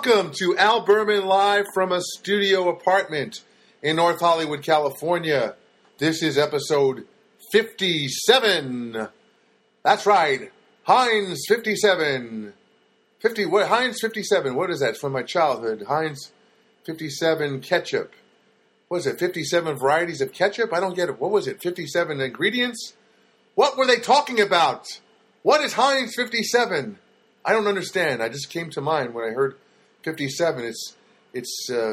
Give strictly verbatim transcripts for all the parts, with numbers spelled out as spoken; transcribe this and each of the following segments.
Welcome to Al Berman live from a studio apartment in North Hollywood, California. This is episode fifty-seven. That's right, Heinz fifty-seven. fifty, what, Heinz fifty-seven, what is that? It's from my childhood. Heinz fifty-seven ketchup. What is it, fifty-seven varieties of ketchup? I don't get it. What was it, fifty-seven ingredients? What were they talking about? What is Heinz fifty-seven? I don't understand. I just came to mind when I heard fifty-seven. It's it's uh,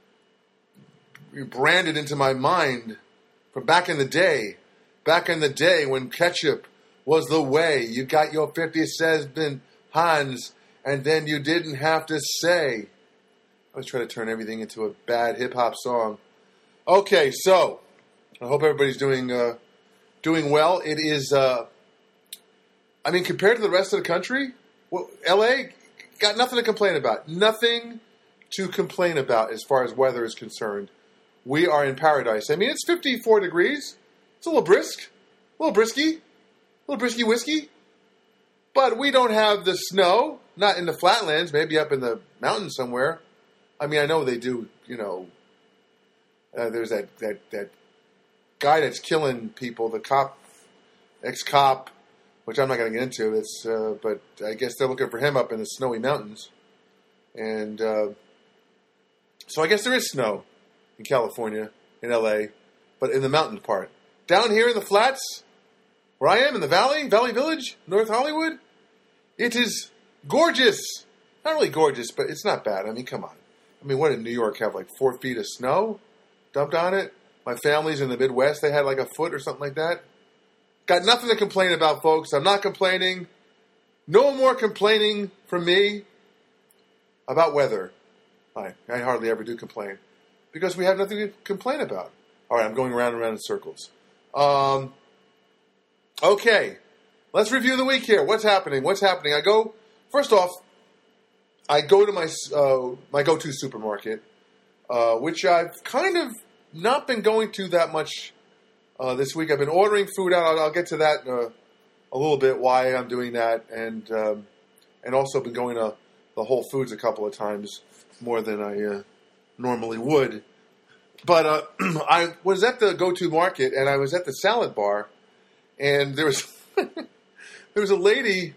branded into my mind from back in the day. Back in the day when ketchup was the way. You got your fifty-seven Heinz, and then you didn't have to say. I was trying to turn everything into a bad hip-hop song. Okay, so I hope everybody's doing uh, doing well. It is, uh, I mean, compared to the rest of the country, well, L A got nothing to complain about. Nothing to complain about as far as weather is concerned. We are in paradise. I mean, it's fifty-four degrees. It's a little brisk. A little brisky. A little brisky whiskey. But we don't have the snow. Not in the flatlands. Maybe up in the mountains somewhere. I mean, I know they do, you know. Uh, there's that, that, that guy that's killing people, the cop, ex-cop, which I'm not going to get into. It's, uh, but I guess they're looking for him up in the snowy mountains. And uh, so I guess there is snow in California, in L A, but in the mountain part. Down here in the flats, where I am, in the valley, Valley Village, North Hollywood, it is gorgeous. Not really gorgeous, but it's not bad. I mean, come on. I mean, what did New York have, like four feet of snow dumped on it? My family's in the Midwest. They had like a foot or something like that. Got nothing to complain about, folks. I'm not complaining. No more complaining from me about weather. I, I hardly ever do complain because we have nothing to complain about. All right, I'm going around and around in circles. Um, okay, let's review the week here. What's happening? What's happening? I go, first off, I go to my uh, my go-to supermarket, uh, which I've kind of not been going to that much uh, this week. I've been ordering food out. I'll, I'll get to that uh, a little bit, why I'm doing that, and um, and also been going to the Whole Foods a couple of times more than I uh, normally would. But uh, I was at the go-to market, and I was at the salad bar, and there was there was a lady,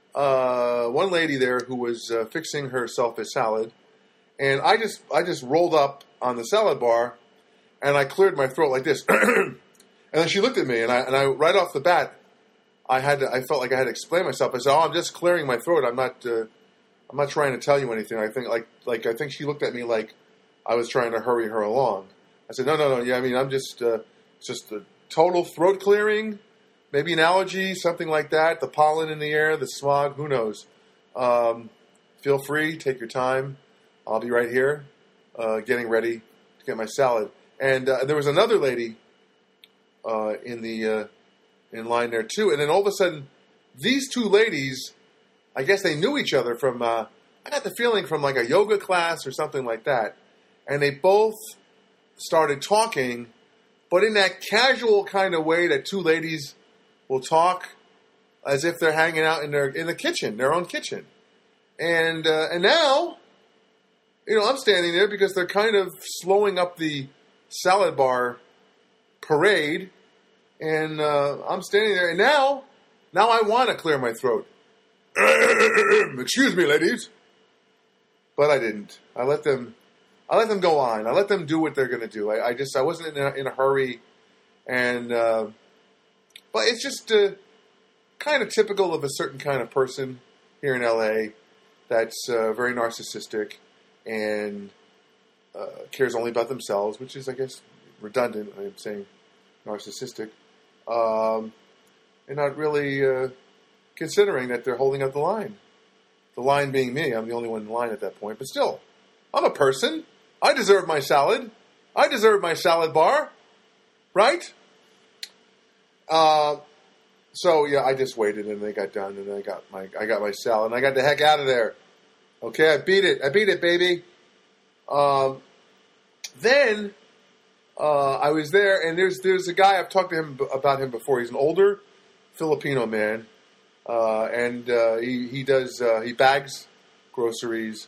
uh, one lady there who was uh, fixing herself a salad, and I just I just rolled up on the salad bar, and I cleared my throat like this, and then she looked at me, and I and I right off the bat, I had to, I felt like I had to explain myself. I said, "Oh, I'm just clearing my throat. I'm not uh, I'm not trying to tell you anything." I think like like I think she looked at me like I was trying to hurry her along. I said, no, no, no, yeah, I mean, I'm just, uh, it's just a total throat clearing, maybe an allergy, something like that, the pollen in the air, the smog, who knows. Um, feel free, take your time. I'll be right here, uh, getting ready to get my salad. And uh, there was another lady uh, in the uh, in line there, too. And then all of a sudden, these two ladies, I guess they knew each other from, uh, I got the feeling from like a yoga class or something like that. And they both started talking, but in that casual kind of way that two ladies will talk as if they're hanging out in their in the kitchen, their own kitchen. And uh, and now, you know, I'm standing there because they're kind of slowing up the salad bar parade, and uh, I'm standing there, and now, now I want to clear my throat. Excuse me, ladies. But I didn't. I let them... I let them go on. I let them do what they're going to do. I, I just, I wasn't in a, in a hurry. And, uh, but it's just uh, kind of typical of a certain kind of person here in L A that's uh, very narcissistic and uh, cares only about themselves, which is, I guess, redundant. I'm saying narcissistic. Um, and not really uh, considering that they're holding up the line. The line being me. I'm the only one in line at that point. But still, I'm a person. I deserve my salad. I deserve my salad bar. Right? Uh, so, yeah, I just waited, and they got done, and I got my I got my salad, and I got the heck out of there. Okay, I beat it. I beat it, baby. Um, then uh, I was there, and there's there's a guy, I've talked to him about him before. He's an older Filipino man, uh, and uh, he, he does, uh, he bags groceries.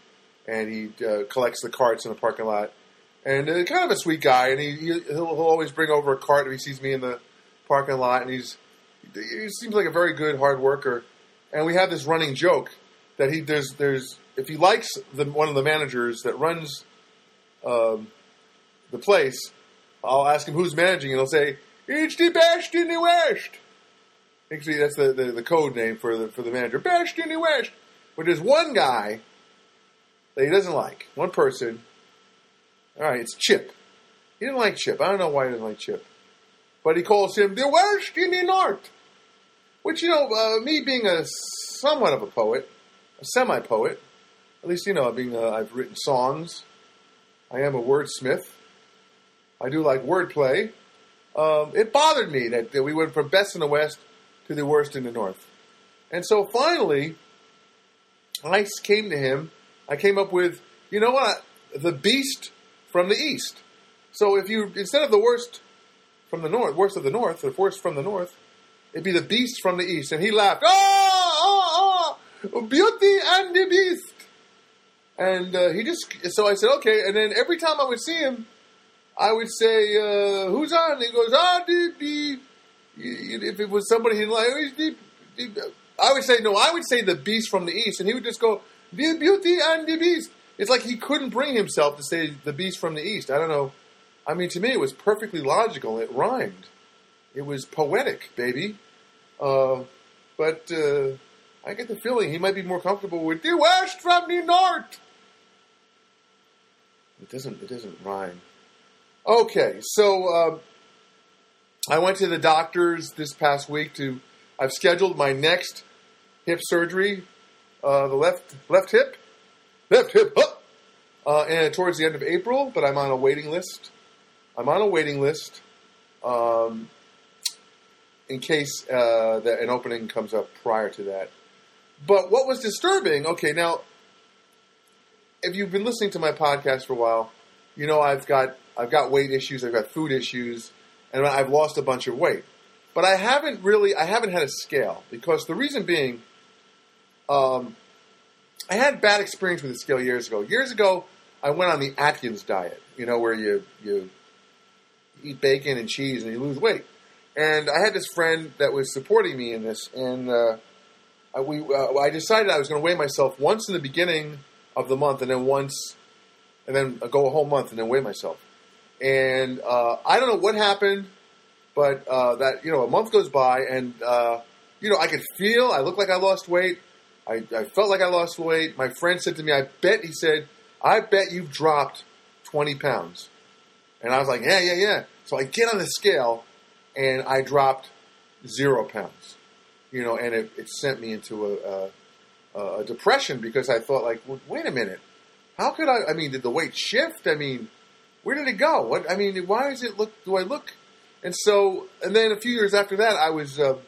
and he uh, collects the carts in the parking lot. And uh, kind of a sweet guy, and he he'll, he'll always bring over a cart if he sees me in the parking lot, and he's he seems like a very good hard worker. And we have this running joke that he there's there's if he likes the one of the managers that runs um, the place, I'll ask him who's managing, and he'll say, "It's the best in the West." Actually, that's the, the, the code name for the for the manager, best in the West. But there's one guy that he doesn't like, one person. All right, it's Chip. He didn't like Chip. I don't know why he didn't like Chip. But he calls him the worst in the North. Which, you know, uh, me being a somewhat of a poet, a semi-poet, at least, you know, being a, I've written songs. I am a wordsmith. I do like wordplay. Um, it bothered me that, that we went from best in the West to the worst in the North. And so finally, I came to him. I came up with, you know what, the beast from the East. So if you, instead of the worst from the North, worst of the North, or worst from the North, it'd be the beast from the East. And he laughed, oh, oh, oh, Beauty and the Beast. And uh, he just, so I said, okay. And then every time I would see him, I would say, uh, who's on? And he goes, ah, the, the, if it was somebody he like, the, the, I would say, no, I would say the beast from the East. And he would just go, the Beauty and the Beast. It's like he couldn't bring himself to say the beast from the East. I don't know. I mean, to me, it was perfectly logical. It rhymed. It was poetic, baby. Uh, but uh, I get the feeling he might be more comfortable with the West from the North. It doesn't. It doesn't rhyme. Okay, so uh, I went to the doctors this past week to. I've scheduled my next hip surgery. Uh, the left left hip. Left hip up, uh, and towards the end of April, but I'm on a waiting list. I'm on a waiting list um, in case uh, that an opening comes up prior to that. But what was disturbing? Okay, now if you've been listening to my podcast for a while, you know I've got I've got weight issues, I've got food issues, and I've lost a bunch of weight. But I haven't really I haven't had a scale because the reason being. Um, I had bad experience with the scale years ago. Years ago, I went on the Atkins diet, you know, where you, you eat bacon and cheese and you lose weight. And I had this friend that was supporting me in this, and uh, I, we, uh, I decided I was going to weigh myself once in the beginning of the month and then once, and then go a whole month and then weigh myself. And uh, I don't know what happened, but uh, that, you know, a month goes by and, uh, you know, I could feel, I looked like I lost weight. I, I felt like I lost weight. My friend said to me, I bet, he said, I bet you've dropped twenty pounds. And I was like, yeah, yeah, yeah. So I get on the scale, and I dropped zero pounds. You know, and it, it sent me into a, a, a depression because I thought, like, well, wait a minute. How could I, I mean, did the weight shift? I mean, where did it go? What, I mean, why does it look, do I look? And so, and then a few years after that, I was, uh,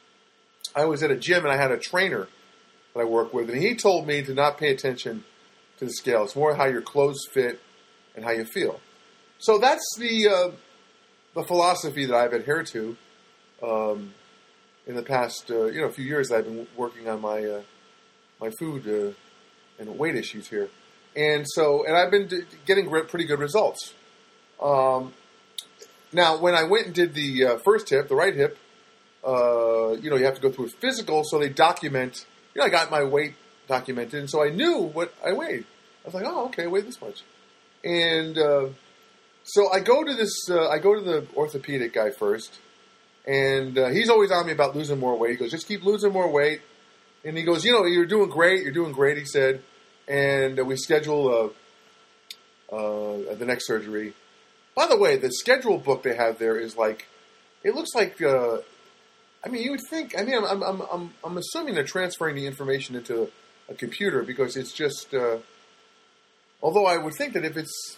I was at a gym, and I had a trainer that I work with, and he told me to not pay attention to the scale. It's more how your clothes fit and how you feel. So that's the uh, the philosophy that I've adhered to um, in the past uh, you know few years. I've been working on my uh, my food uh, and weight issues here, and so and I've been d- getting pretty good results. Um, now, when I went and did the uh, first hip, the right hip, uh, you know, you have to go through a physical, so they document. You know, I got my weight documented, and so I knew what I weighed. I was like, oh, okay, I weighed this much. And uh, so I go to this, uh, I go to the orthopedic guy first, and uh, he's always on me about losing more weight. He goes, just keep losing more weight. And he goes, you know, you're doing great, you're doing great, he said. And uh, we schedule uh, uh, the next surgery. By the way, the schedule book they have there is like, it looks like... Uh, I mean, you would think. I mean, I'm I'm I'm I'm assuming they're transferring the information into a, a computer because it's just. Uh, although I would think that if it's,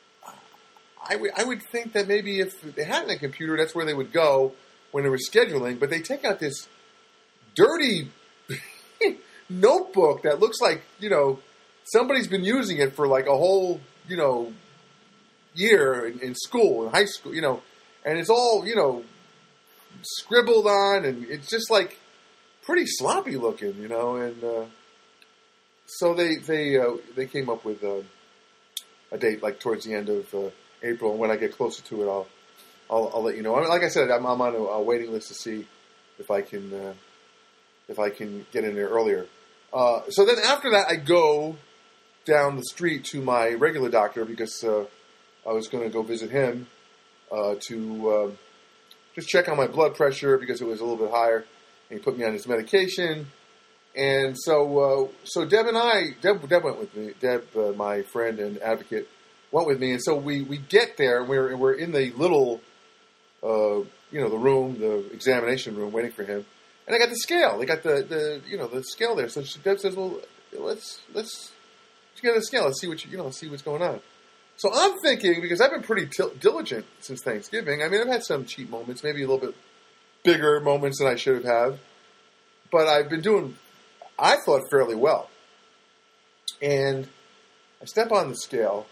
I would I would think that maybe if they had it in a computer, that's where they would go when they were scheduling. But they take out this dirty notebook that looks like you know somebody's been using it for like a whole you know year in, in school, in high school, you know, and it's all you know. Scribbled on, and it's just like pretty sloppy looking, you know. And uh, so they they uh, they came up with uh, a date like towards the end of uh, April, and when I get closer to it, I'll I'll, I'll let you know. I mean, like I said, I'm, I'm on a, a waiting list to see if I can uh, if I can get in there earlier. Uh, so then after that, I go down the street to my regular doctor because uh, I was going to go visit him uh, to uh, just check on my blood pressure because it was a little bit higher, and he put me on his medication. And so, uh, so Deb and I, Deb, Deb went with me. Deb, uh, my friend and advocate, went with me. And so we, we get there, and we're we're in the little, uh, you know, the room, the examination room, waiting for him. And I got the scale. They got the, the you know the scale there. So she, Deb says, "Well, let's let's, let's get a scale. Let's see what you, you know, see what's going on." So I'm thinking, because I've been pretty t- diligent since Thanksgiving. I mean, I've had some cheap moments, maybe a little bit bigger moments than I should have had, but I've been doing, I thought, fairly well. And I step on the scale,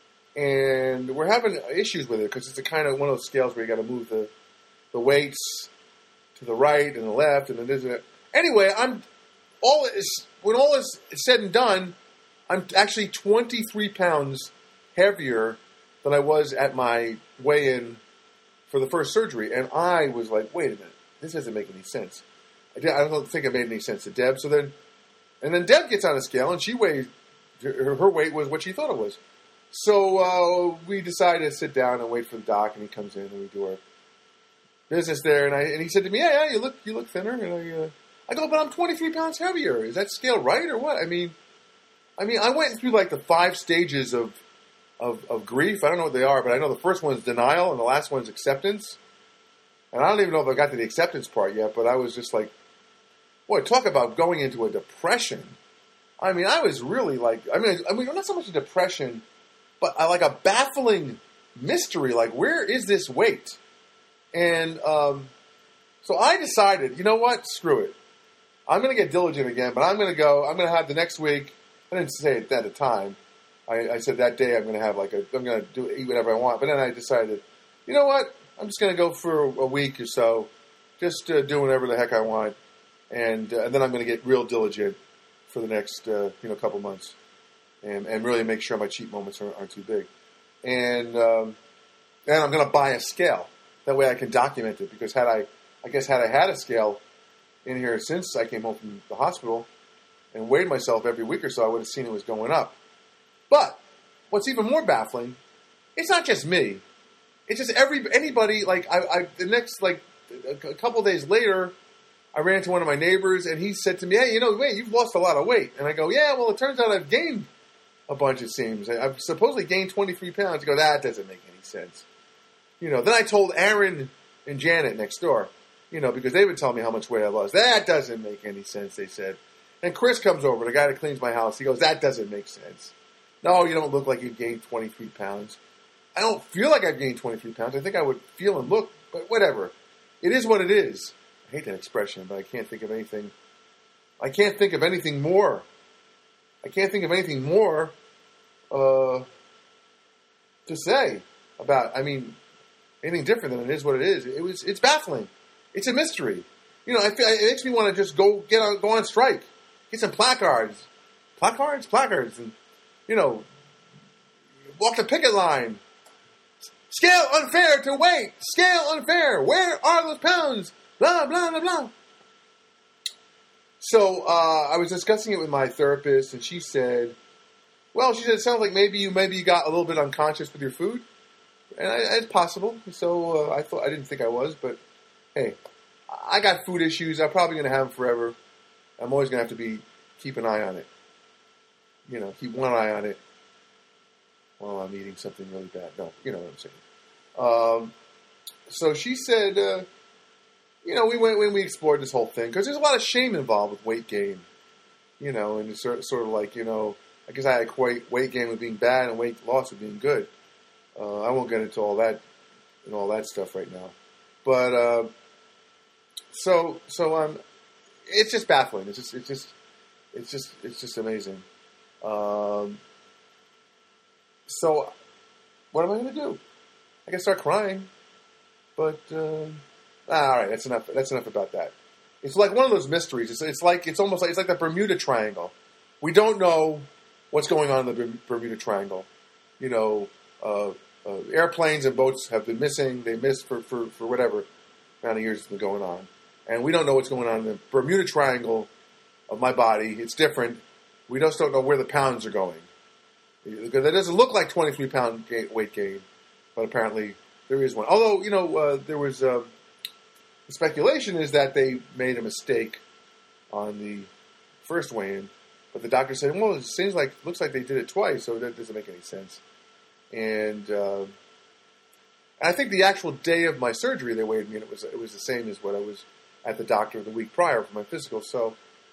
and we're having issues with it because it's a kind of one of those scales where you got to move the the weights to the right and the left, and it isn't. Anyway, I'm all is when all is said and done, I'm actually twenty-three pounds heavier than I was at my weigh-in for the first surgery, and I was like, "Wait a minute, this doesn't make any sense." I, did, I don't think it made any sense to Deb. So then, and then Deb gets on a scale, and she weighed her, her weight was what she thought it was. So uh, we decided to sit down and wait for the doc, and he comes in, and we do our business there. And I and he said to me, "Yeah, yeah, you look you look thinner." And I uh, I go, "But I'm twenty-three pounds heavier. Is that scale right or what?" I mean, I mean, I went through like the five stages of. Of, of grief. I don't know what they are, but I know the first one's denial and the last one's acceptance. And I don't even know if I got to the acceptance part yet, but I was just like, boy, talk about going into a depression. I mean, I was really like, I mean, I mean, not so much a depression, but I like a baffling mystery. Like, where is this weight? And um, so I decided, you know what? Screw it. I'm going to get diligent again, but I'm going to go, I'm going to have the next week, I didn't say it at the time, I, I said that day I'm going to have like a, I'm going to do eat whatever I want. But then I decided, you know what? I'm just going to go for a, a week or so, just uh, do whatever the heck I want, and, uh, and then I'm going to get real diligent for the next uh, you know couple months, and and really make sure my cheat moments aren't, aren't too big, and um, and I'm going to buy a scale. That way I can document it, because had I, I guess had I had a scale in here since I came home from the hospital and weighed myself every week or so, I would have seen it was going up. But what's even more baffling, it's not just me. It's just every anybody. Like I, I the next like a, a couple days later, I ran into one of my neighbors, and he said to me, "Hey, you know, wait, you've lost a lot of weight." And I go, "Yeah, well, it turns out I've gained a bunch. It seems I, I've supposedly gained twenty-three pounds." He goes, "That doesn't make any sense." You know. Then I told Aaron and Janet next door, you know, because they would tell me how much weight I lost. That doesn't make any sense, they said. And Chris comes over, the guy that cleans my house. He goes, "That doesn't make sense. No, you don't look like you've gained twenty-three pounds. I don't feel like I've gained twenty-three pounds. I think I would feel and look, but whatever. It is what it is." I hate that expression, but I can't think of anything. I can't think of anything more. I can't think of anything more uh, to say about, I mean, anything different than it is what it is. It was, it's baffling. It's a mystery. You know, I feel, it makes me want to just go get on, go on strike. Get some placards. Placards? Placards. And, you know, walk the picket line. Scale unfair to weight. Scale unfair. Where are those pounds? Blah, blah, blah, blah. So uh, I was discussing it with my therapist, and she said, well, she said, it sounds like maybe you maybe you got a little bit unconscious with your food. And I, it's possible. So uh, I thought I didn't think I was, but hey, I got food issues. I'm probably going to have them forever. I'm always going to have to be keep an eye on it. You know, keep one eye on it while I'm eating something really bad. No, you know what I'm saying. Um, so she said, uh, you know, we went when we explored this whole thing, because there's a lot of shame involved with weight gain. You know, and it's sort, sort of like, you know, I guess I equate weight gain with being bad and weight loss with being good. Uh, I won't get into all that and all that stuff right now. But uh, so so um, it's just baffling. It's just it's just it's just it's just amazing. Um, so, what am I going to do? I can start crying, but uh, ah, all right, that's enough. That's enough about that. It's like one of those mysteries. It's, it's like it's almost like it's like the Bermuda Triangle. we don't know what's going on in the Bermuda Triangle. You know, uh, uh, airplanes and boats have been missing. They missed for, for, for whatever amount of years it's been going on. And we don't know what's going on in the Bermuda Triangle of my body. It's different. We just don't know where the pounds are going. Because it doesn't look like twenty-three pound weight gain, but apparently there is one. Although, you know, uh, there was uh, the speculation is that they made a mistake on the first weigh-in, but the doctor said, well, it seems like, looks like they did it twice, so that doesn't make any sense. And uh, I think the actual day of my surgery, they weighed me, and it was it was the same as what I was at the doctor the week prior for my physical. So,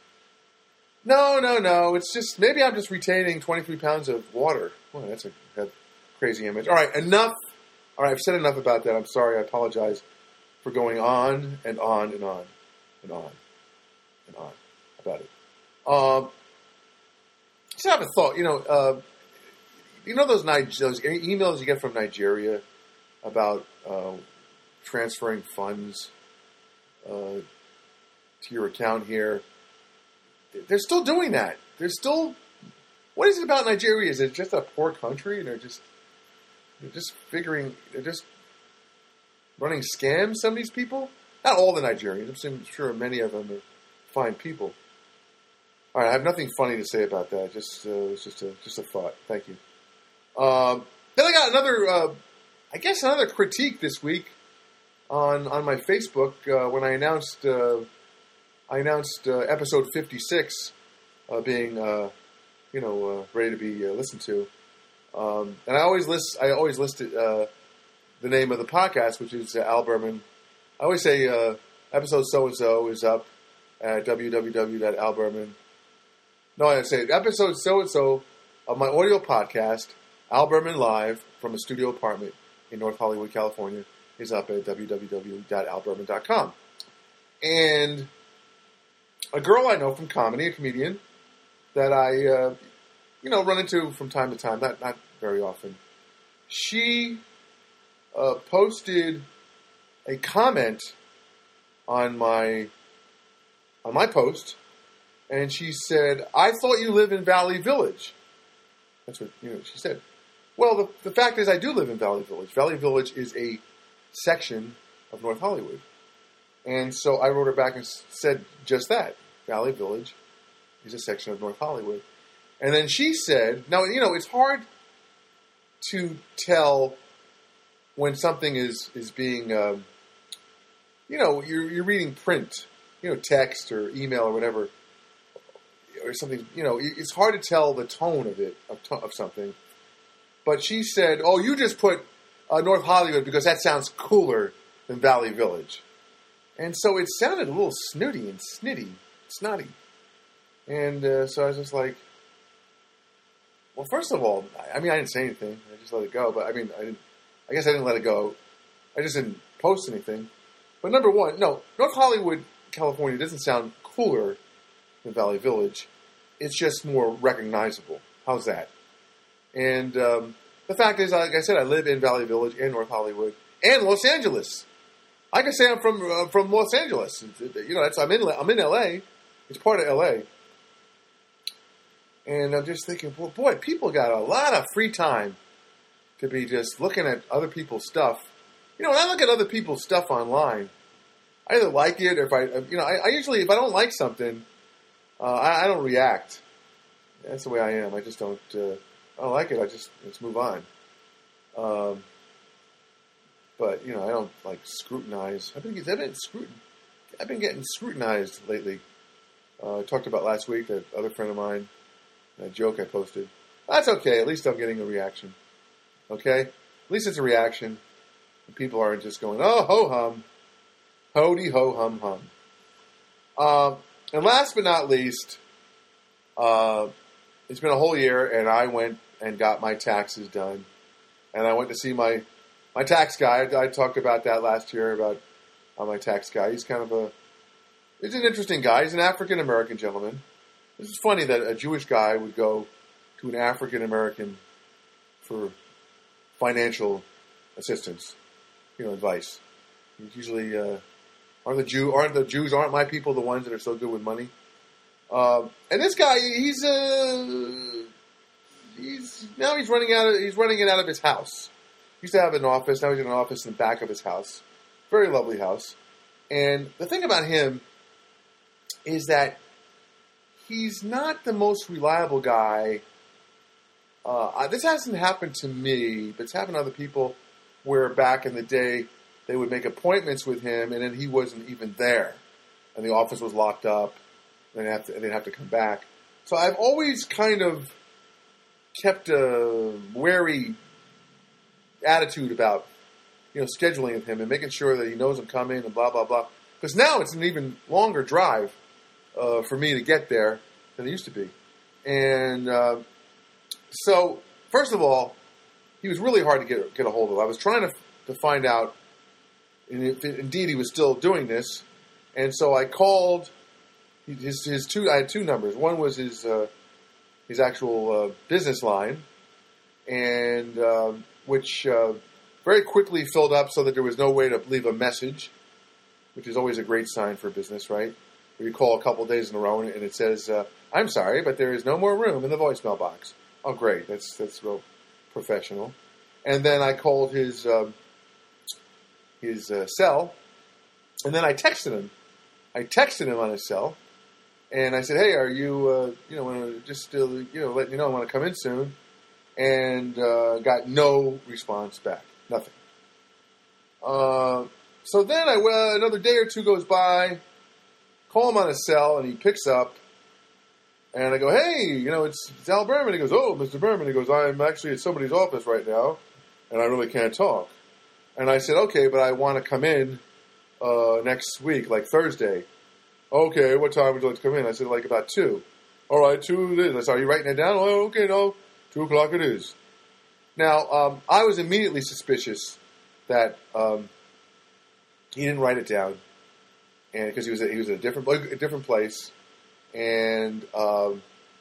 no, no, no. It's just, maybe I'm just retaining twenty-three pounds of water. Well, that's a, a crazy image. All right, enough. All right, I've said enough about that. I'm sorry. I apologize for going on and on and on and on and on about it. Um, just have a thought. You know, uh, you know those, Nig- those emails you get from Nigeria about uh, transferring funds uh, to your account here? They're still doing that. They're still. What is it about Nigeria? Is it just a poor country, and they're just they're just figuring they're just running scams? Some of these people, not all the Nigerians. I'm sure many of them are fine people. All right, I have nothing funny to say about that. Just uh, it's just a just a thought. Thank you. Um, then I got another, uh, I guess, another critique this week on on my Facebook uh, when I announced. Uh, I announced uh, episode fifty-six uh, being, uh, you know, uh, ready to be uh, listened to, um, and I always list. I always listed uh, the name of the podcast, which is uh, Al Berman. I always say uh, episode so and so is up at w w w dot al berman. No, I say episode so and so of my audio podcast, Al Berman Live from a studio apartment in North Hollywood, California, is up at w w w dot al berman dot com, and a girl I know from comedy, a comedian, that I, uh, you know, run into from time to time, not not very often. She uh, posted a comment on my on my post, and she said, "I thought you live in Valley Village." That's what you know. She said. Well, the the fact is, I do live in Valley Village. Valley Village is a section of North Hollywood. And so I wrote her back and said just that. Valley Village is a section of North Hollywood. And then she said, now, you know, it's hard to tell when something is, is being, um, you know, you're, you're reading print, you know, text or email or whatever, or something, you know, it's hard to tell the tone of it, of, to- of something. But she said, oh, you just put uh, North Hollywood because that sounds cooler than Valley Village. And so it sounded a little snooty and snitty, snotty. And uh, so I was just like, well, first of all, I mean, I didn't say anything. I just let it go. But I mean, I, didn't, I guess I didn't let it go. I just didn't post anything. But number one, no, North Hollywood, California doesn't sound cooler than Valley Village. It's just more recognizable. How's that? And um, the fact is, like I said, I live in Valley Village and North Hollywood and Los Angeles. I can say I'm from uh, from Los Angeles. You know, that's I'm in I'm in L A. It's part of L A. And I'm just thinking, well, boy, people got a lot of free time to be just looking at other people's stuff. You know, when I look at other people's stuff online, I either like it or if I, you know, I, I usually if I don't like something, uh, I, I don't react. That's the way I am. I just don't. Uh, I don't like it. I just let's move on. Um. But, you know, I don't, like, scrutinize. I've been, I've been, scrutin- I've been getting scrutinized lately. Uh, I talked about last week, that other friend of mine, that joke I posted. That's okay. At least I'm getting a reaction. Okay? At least it's a reaction. And people aren't just going, oh, ho-hum. Ho-de, ho-hum, hum. Uh, and last but not least, uh, it's been a whole year, and I went and got my taxes done. And I went to see my... My tax guy, I, I talked about that last year, about uh, my tax guy. He's kind of a, he's an interesting guy. He's an African-American gentleman. This is funny that a Jewish guy would go to an African-American for financial assistance, you know, advice. Usually, uh, aren't the Jew, aren't the Jews, aren't my people the ones that are so good with money? Um, and this guy, he's uh, he's now he's running out of he's running it out of his house. He used to have an office. Now he's in an office in the back of his house. Very lovely house. And the thing about him is that he's not the most reliable guy. Uh, this hasn't happened to me, but it's happened to other people where back in the day they would make appointments with him and then he wasn't even there. And the office was locked up and they'd have to, they'd have to come back. So I've always kind of kept a wary attitude about, you know, scheduling with him and making sure that he knows I'm coming and blah, blah, blah. Because now it's an even longer drive uh, for me to get there than it used to be. And uh, so, first of all, he was really hard to get get a hold of. I was trying to to find out if indeed he was still doing this. And so I called his his two. I had two numbers. One was his uh, his actual uh, business line, and uh, which uh, very quickly filled up so that there was no way to leave a message, which is always a great sign for business, right? Where you call a couple days in a row and it says, uh, "I'm sorry, but there is no more room in the voicemail box." Oh, great! That's that's real professional. And then I called his uh, his uh, cell, and then I texted him. I texted him on his cell, and I said, "Hey, are you uh, you know wanna just still you know letting you know I want to come in soon?" And uh, got no response back, nothing. Uh, so then I well, another day or two goes by, call him on his cell, and he picks up. And I go, "Hey, you know, it's, it's Al Berman." He goes, "Oh, Mister Berman." He goes, "I'm actually at somebody's office right now, and I really can't talk." And I said, "Okay, but I want to come in uh, next week, like Thursday." "Okay, what time would you like to come in?" I said, "Like about two." "All right, two it is." I said, "Are you writing it down?" "Oh, okay, no, two o'clock it is." Now, um, I was immediately suspicious that um, he didn't write it down, and because he was at, he was at a different a different place. And um,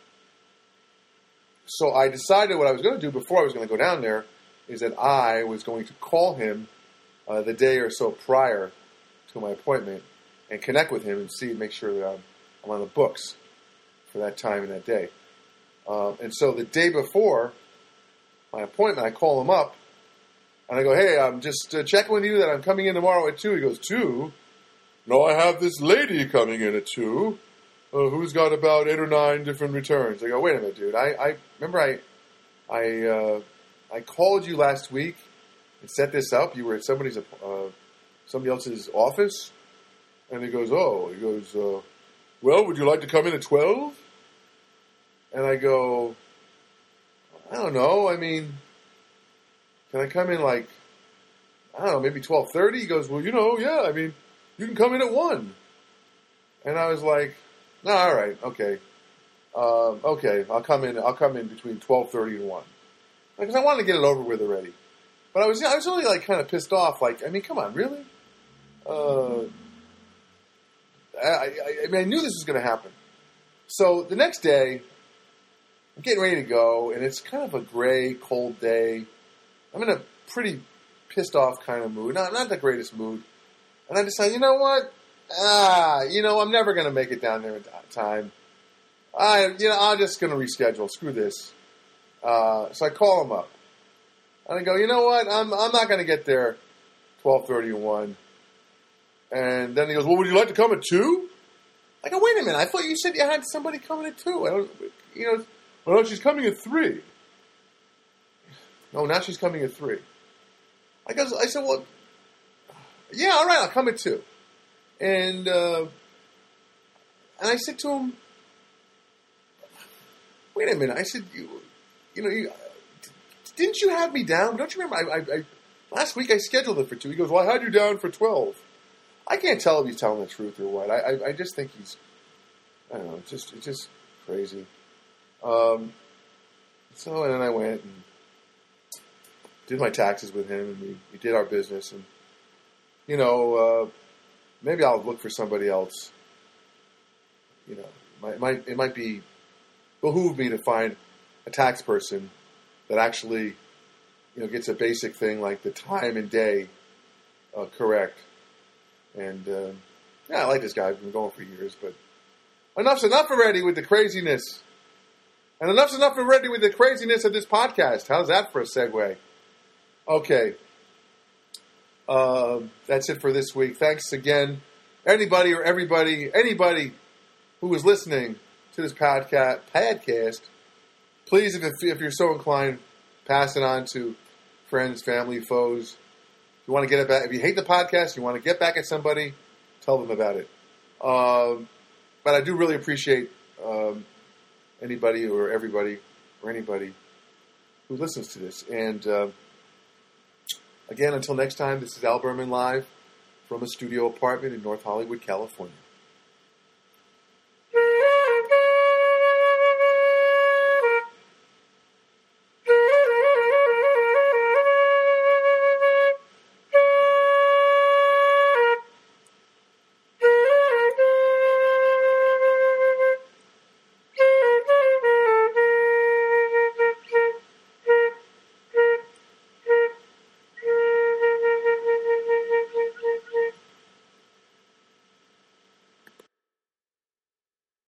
so I decided what I was going to do before I was going to go down there is that I was going to call him uh, the day or so prior to my appointment and connect with him and see, make sure that I'm, I'm on the books for that time and that day. Um, and so the day before my appointment, I call him up and I go, "Hey, I'm just uh, checking with you that I'm coming in tomorrow at two. He goes, "two? No, I have this lady coming in at two. Uh, who's got about eight or nine different returns." I go, "Wait a minute, dude. I, I remember I I uh, I called you last week and set this up. You were at somebody's uh, somebody else's office." And he goes, "Oh," he goes, uh, "well, would you like to come in at twelve?" And I go, "I don't know. I mean, can I come in like, I don't know, maybe twelve thirty?" He goes, "Well, you know, yeah. I mean, you can come in at one." And I was like, "No, all right, okay, um, okay. I'll come in. I'll come in between twelve thirty and one, because I wanted to get it over with already." But I was, I was really like kind of pissed off. Like, I mean, come on, really? Uh, I, I, I mean, I knew this was going to happen. So the next day, I'm getting ready to go, and it's kind of a gray, cold day. I'm in a pretty pissed off kind of mood, not not the greatest mood. And I decide, you know what? Ah, you know, I'm never going to make it down there in time. I, you know, I'm just going to reschedule. Screw this. Uh, so I call him up, and I go, "You know what? I'm I'm not going to get there twelve thirty and one." And then he goes, "Well, would you like to come at two?" I go, "Wait a minute. I thought you said you had somebody coming at two. I don't, you know, well, no, she's coming at three." "No, now she's coming at three." I goes, I said, "Well, yeah, all right, I'll come at two." And uh, and I said to him, "Wait a minute." I said, "You, you know, you, didn't you have me down? Don't you remember? I, I, I last week I scheduled it for two." He goes, "Well, I had you down for twelve." I can't tell if he's telling the truth or what. I, I, I just think he's, I don't know, it's just, it's just crazy. Um, so and then I went and did my taxes with him, and we, we did our business, and you know. Uh, Maybe I'll look for somebody else. You know, might, might, it might be behoove me to find a tax person that actually, you know, gets a basic thing like the time and day uh, correct. And uh, yeah, I like this guy. I've been going for years, but enough's enough already with the craziness. And enough's enough already with the craziness of this podcast. How's that for a segue? Okay. Uh, that's it for this week. Thanks again. Anybody or everybody, anybody who is listening to this podcast, podcast please, if, if you're so inclined, pass it on to friends, family, foes. If you want to get it back, if you hate the podcast, you want to get back at somebody, tell them about it. Um, but I do really appreciate um, anybody or everybody or anybody who listens to this. And uh, again, until next time, this is Al Berman live from a studio apartment in North Hollywood, California.